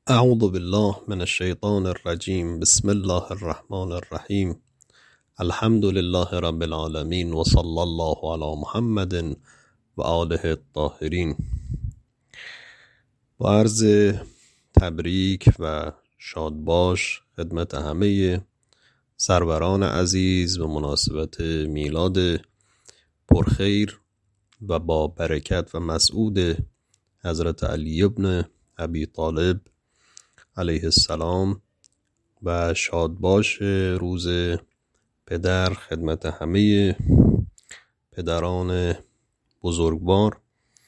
اعوذ بالله من الشیطان الرجیم. بسم الله الرحمن الرحیم. الحمد لله رب العالمین و صلی الله علی محمد و آله الطاهرین. با عرض تبریک و شادباش خدمت همه سروران عزیز به مناسبت میلاد پرخیر و با برکت و مسعود حضرت علی ابن ابی طالب علیه السلام و شادباش روز پدر خدمت همه پدران بزرگوار.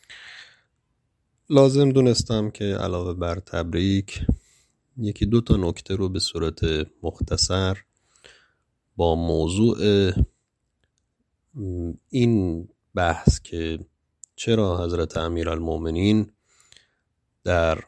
لازم دونستم که علاوه بر تبریک یکی دو تا نکته رو به صورت مختصر با موضوع این بحث که چرا حضرت امیرالمومنین در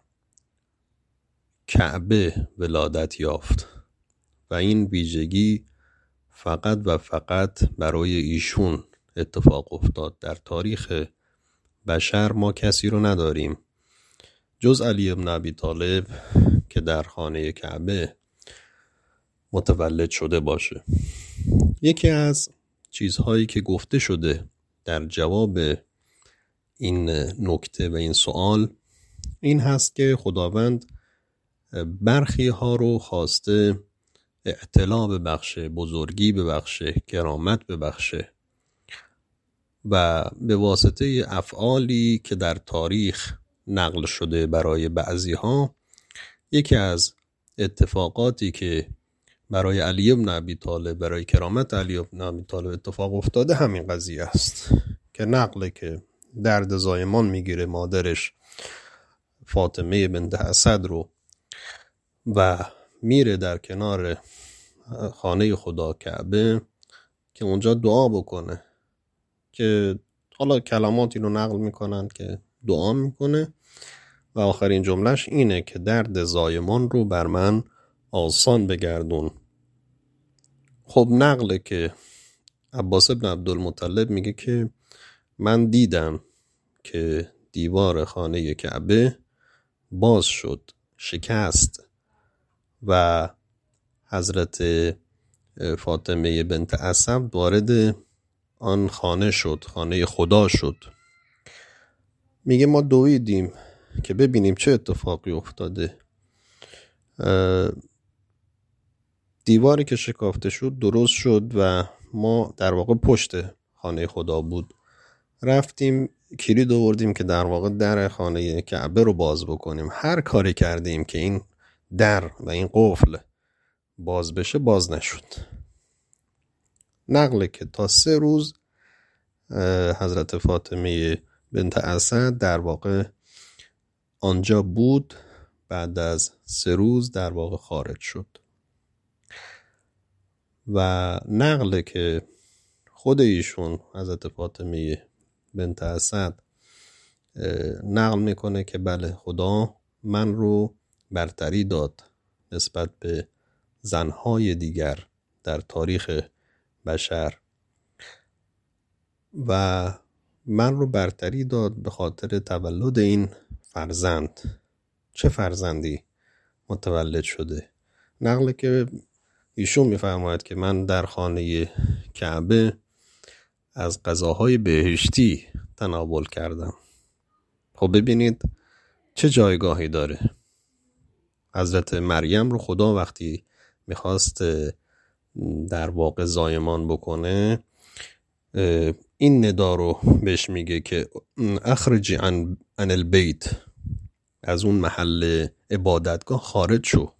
کعبه ولادت یافت و این ویژگی فقط و فقط برای ایشون اتفاق افتاد. در تاریخ بشر ما کسی رو نداریم جز علی ابن ابی طالب که در خانه کعبه متولد شده باشه. یکی از چیزهایی که گفته شده در جواب این نکته و این سوال این هست که خداوند برخی ها رو خواسته اعتلا ببخشه، بزرگی ببخشه، کرامت ببخشه و به واسطه افعالی که در تاریخ نقل شده برای بعضی ها، یکی از اتفاقاتی که برای علی ابن ابی طالب، برای کرامت علی ابن ابی طالب اتفاق افتاده همین قضیه است که نقله که درد زایمان میگیره مادرش فاطمه بنت اسد رو و میره در کنار خانه خدا کعبه که اونجا دعا بکنه، که حالا کلماتی رو نقل میکنن که دعا میکنه و آخرین جملهش اینه که درد زایمان رو بر من آسان بگردون. خب نقله که عباس ابن عبدالمطلب میگه که من دیدم که دیوار خانه کعبه باز شد، شکست و حضرت فاطمه بنت اسد وارد آن خانه شد، خانه خدا شد. میگه ما دویدیم که ببینیم چه اتفاقی افتاده. دیواری که شکافته شد درست شد و ما در واقع پشت خانه خدا بود. رفتیم کلید آوردیم که در واقع در خانه کعبه رو باز بکنیم. هر کاری کردیم که این در و این قفل باز بشه، باز نشد. نقله که تا 3 روز حضرت فاطمه بنت اسد در واقع آنجا بود. بعد از 3 روز در واقع خارج شد و نقله که خود ایشون حضرت فاطمه بنت اسد نقل میکنه که بله خدا من رو برتری داد نسبت به زنهای دیگر در تاریخ بشر و من رو برتری داد به خاطر تولد این فرزند. چه فرزندی متولد شده؟ نقله که ایشون میفرماید که من در خانه کعبه از غذاهای بهشتی تناول کردم. خب ببینید چه جایگاهی داره. حضرت مریم رو خدا وقتی میخواست در واقع زایمان بکنه این ندا رو بهش میگه که اخرجی عن البیت، از اون محل عبادتگاه خارج شو.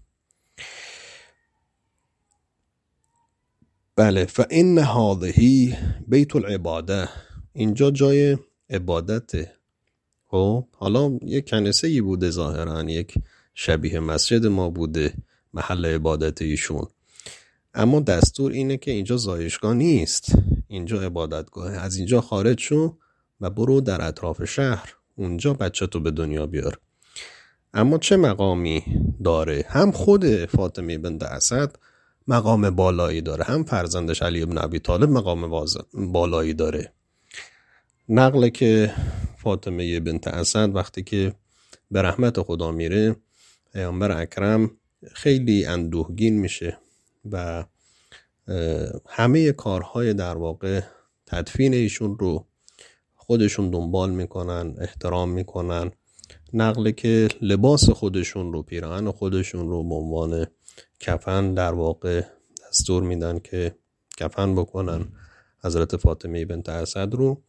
بله فإن هذه بیت العباده، اینجا جای عبادته. حالا یک کنیسه‌ای بوده، ظاهراً یک شبیه مسجد ما بوده محل عبادت ایشون، اما دستور اینه که اینجا زایشگاه نیست، اینجا عبادتگاه. از اینجا خارج شو و برو در اطراف شهر، اونجا بچه تو به دنیا بیار. اما چه مقامی داره؟ هم خود فاطمه بنت اسد مقام بالایی داره، هم فرزندش علی ابن ابی طالب مقام بالایی داره. نقله که فاطمه بنت اسد وقتی که به رحمت خدا میره پیامبر اکرم خیلی اندوهگین میشه و همه کارهای در واقع تدفین ایشون رو خودشون دنبال میکنن، احترام میکنن، نقله که لباس خودشون رو، پیراهن خودشون رو به عنوان کفن در واقع دستور میدن که کفن بکنن حضرت فاطمه بنت اسد رو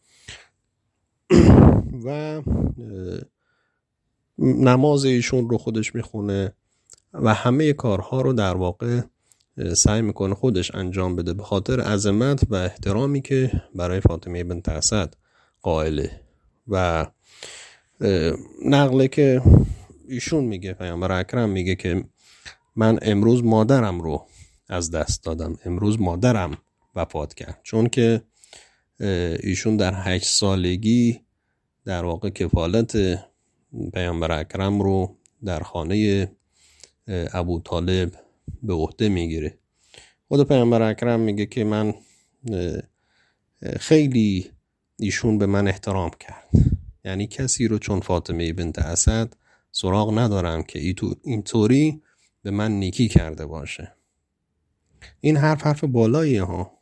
و نماز ایشون رو خودش میخونه و همه کارها رو در واقع سعی میکنه خودش انجام بده به خاطر عظمت و احترامی که برای فاطمه بنت اسد قائله. و نقله که ایشون میگه، پیامبر اکرم میگه که من امروز مادرم رو از دست دادم، امروز مادرم وفات کرد، چون که ایشون در 8 سالگی در واقع کفالت پیامبر اکرم رو در خانه ابو طالب به عهده میگیره. خود پیامبر اکرم میگه که من خیلی ایشون به من احترام کرد، یعنی کسی رو چون فاطمه بنت اسد سراغ ندارم که اینطوری به من نیکی کرده باشه. این حرف بالاییه ها.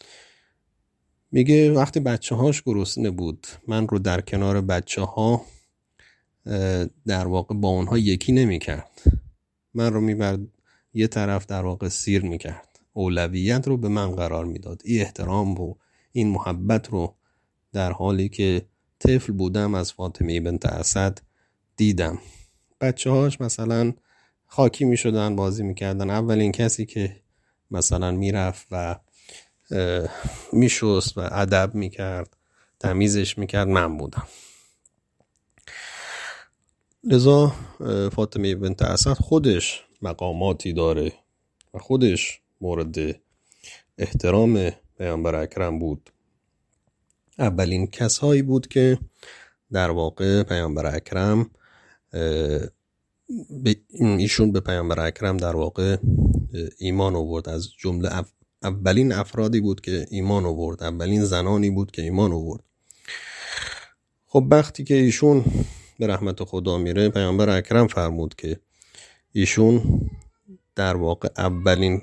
میگه وقتی بچه هاش گرسنه بود من رو در کنار بچه ها در واقع با اونها یکی نمی کرد، من رو میبرد یه طرف در واقع سیر میکرد، اولویت رو به من قرار میداد. این احترام و این محبت رو در حالی که طفل بودم از فاطمه بنت اسد دیدم. بچه هاش مثلا خاکی میشدن، بازی میکردن، اولین کسی که مثلا میرفت و میشست و ادب میکرد، تمیزش میکرد من بودم. لذا فاطمه بنت اسد خودش مقاماتی داره و خودش مورد احترام پیامبر اکرم بود. اولین کسایی بود که در واقع پیامبر اکرم ایشون به پیامبر اکرم در واقع ایمان آورد، از جمله اولین افرادی بود که ایمان آورد، اولین زنانی بود که ایمان آورد. خب وقتی که ایشون به رحمت خدا میره، پیامبر اکرم فرمود که ایشون در واقع اولین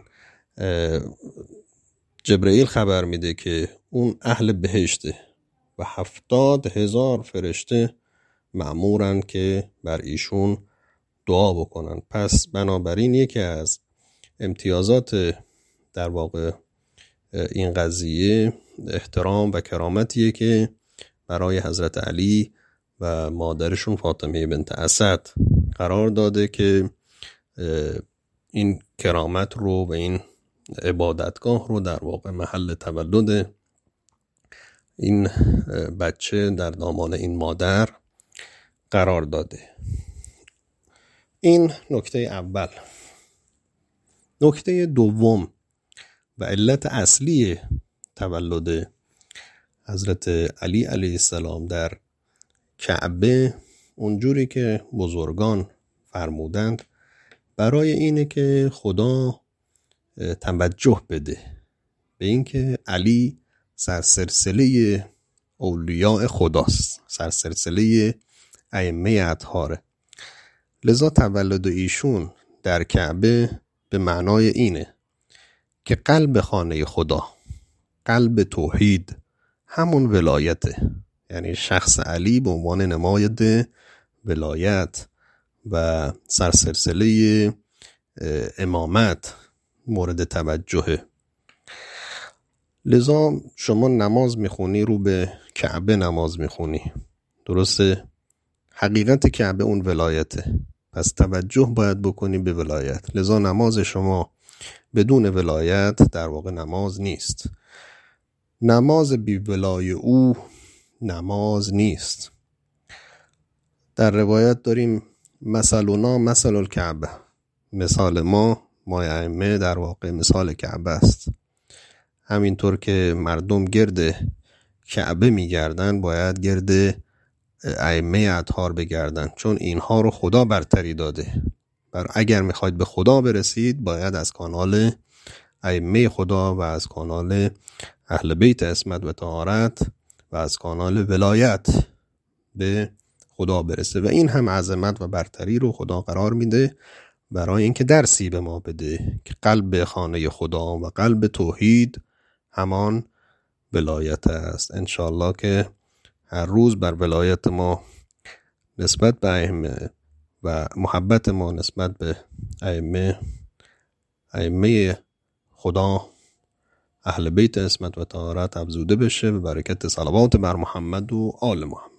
جبرئیل خبر میده که اون اهل بهشته و 70,000 فرشته مأمورن که بر ایشون دعا بکنن. پس بنابراین یکی از امتیازات در واقع این قضیه احترام و کرامتیه که برای حضرت علی و مادرشون فاطمه بنت اسد قرار داده که این کرامت رو و این عبادتگاه رو در واقع محل تولد این بچه در دامان این مادر قرار داده. این نکته اول. نکته دوم و علت اصلی تولد حضرت علی علیه السلام در کعبه، اونجوری که بزرگان فرمودند، برای اینه که خدا توجه بده به اینکه علی سرسلسله اولیاء خداست، سرسلسله ائمه اطهاره. لذا تولد ایشون در کعبه به معنای اینه که قلب خانه خدا، قلب توحید، همون ولایته، یعنی شخص علی به عنوان نماینده ولایت و سرسلسله امامت مورد توجهه. لذا شما نماز میخونی رو به کعبه نماز میخونی، درسته؟ حقیقت کعبه اون ولایته، پس توجه باید بکنی به ولایت. لذا نماز شما بدون ولایت در واقع نماز نیست. نماز بی ولای او نماز نیست. در روایت داریم مثلنا مثل الکعبه، مثال ما ائمه در واقع مثال کعبه است. همینطور که مردم گرد کعبه میگردن باید گرد ائمه اطهار بگردن، چون اینها رو خدا برتری داده. اگر میخواید به خدا برسید باید از کانال ائمه خدا و از کانال اهل بیت عصمت و طهارت و از کانال ولایت به خدا برسه و این هم عظمت و برتری رو خدا قرار میده برای اینکه درسی به ما بده که قلب خانه خدا و قلب توحید همان ولایت است. انشالله که هر روز بر ولایت ما نسبت به ائمه و محبت ما نسبت به ائمه خدا اهل بیت عصمت و طهارت افزوده بشه به برکت صلوات بر محمد و آل محمد.